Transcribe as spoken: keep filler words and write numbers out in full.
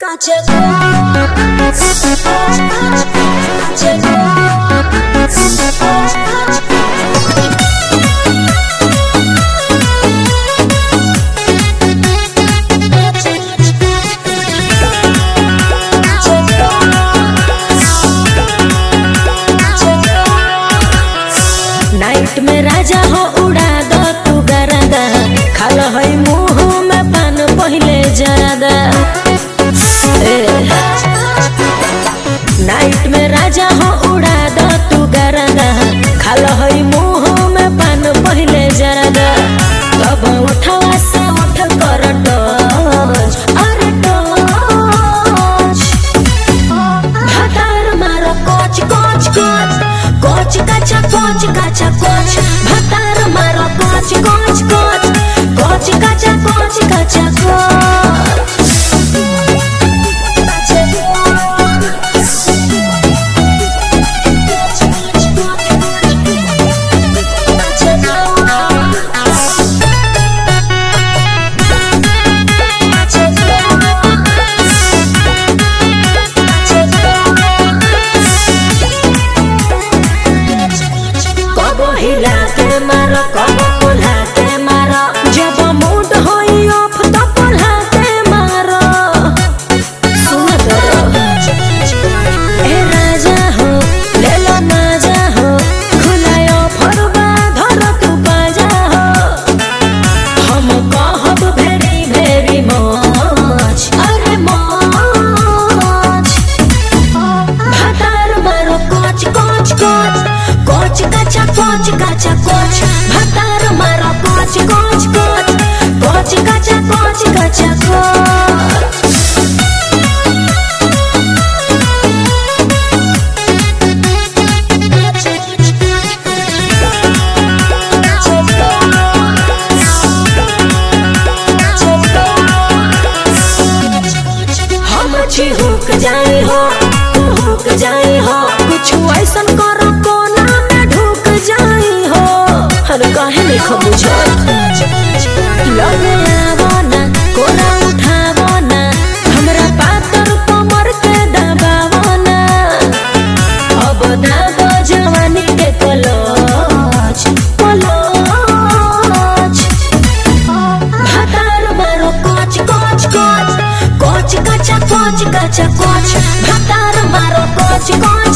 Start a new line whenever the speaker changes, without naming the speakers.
Night में राजा हो उड़ा दो तू गरदा खाल है मुँह में पान पहले ज्यादा। नाइट में राजा हो उड़ा दो तू गरदा खाल है मुँह में पान पहले ज्यादा। तब उठवा से उठ कर टच अरे टच भातार मारो कोच कोच कोच कोच काचा कोच काचा कोच भातार मारो कोच कोच कोच कोच काचा कोच काचा कोच। हिला के मारो कबो कोल्हा के मारो जब मूड होई ऑफ तो कोल्हा के मारो। सुन करो ए राजा हो ले लो मजा हो खुलायो फरवा धर तू बाजा हो। हम कहब भेरी भेरी मौज अरे मौज भातार मारो कोच कोच कोच कोच काचा कोच काचा कोच भातार मारो कोच कोच कोच कोच काचा कोच काचा कोच। हम चिहुक जाई हो तू हुक जाई हो कुछ ऐसा करो कोना में ढुक जाई हो। हर काहे नहीं खबुझो लगे आवो ना कोना उठावो ना हमरा पातर कमर के दबावो ना। अब दादो जवानी के कलोच कलोच भातार मारो कोच कोच कोच कोच काचा कोच काचा कोच भातार मारो कोच कोच